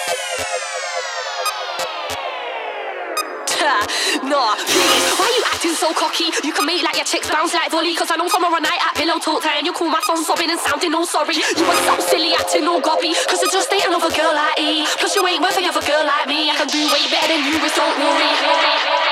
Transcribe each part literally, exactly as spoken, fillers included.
Nah, please, why you acting so cocky? You can make like your chicks bounce like volley. Cause I know tomorrow night at Pillow Talk time you call my phone sobbing and sounding all sorry. You were so silly acting all gobby. Cause you're just dating of a girl like E. Plus you ain't worthy of a girl like me. I can do way better than you, but don't worry.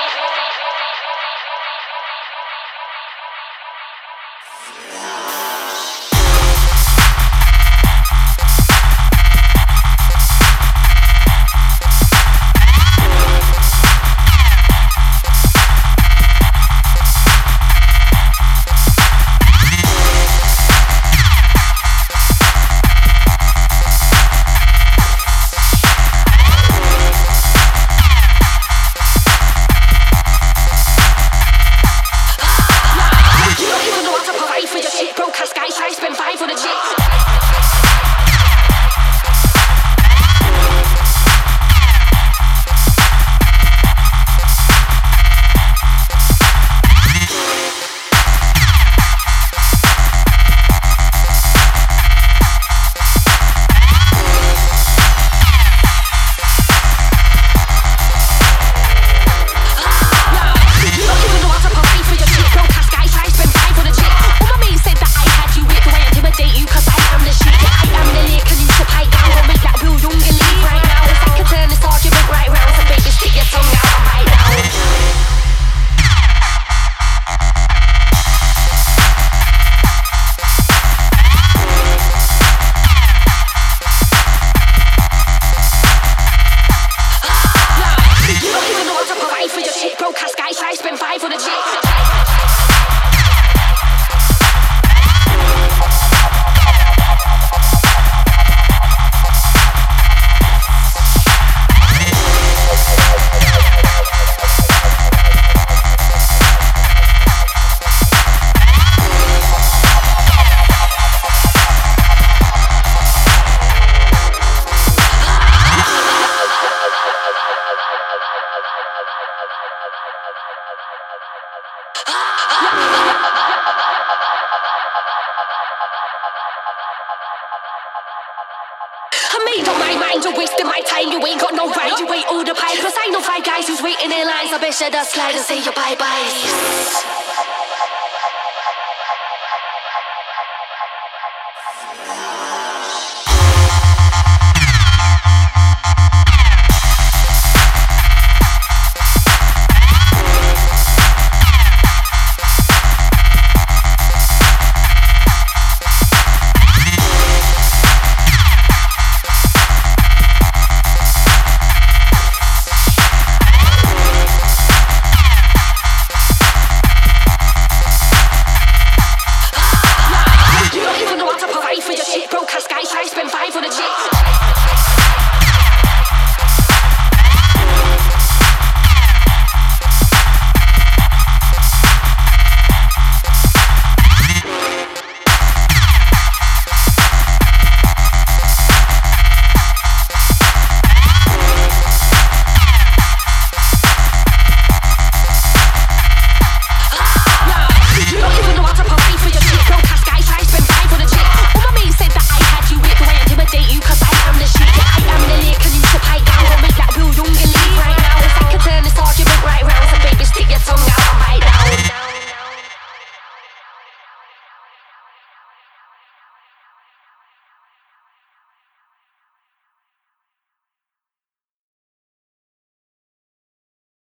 You're wasting my time, you ain't got no right. You ain't all the pie, plus I know five guys who's waiting in lines. I bet you just slide and say your bye-byes.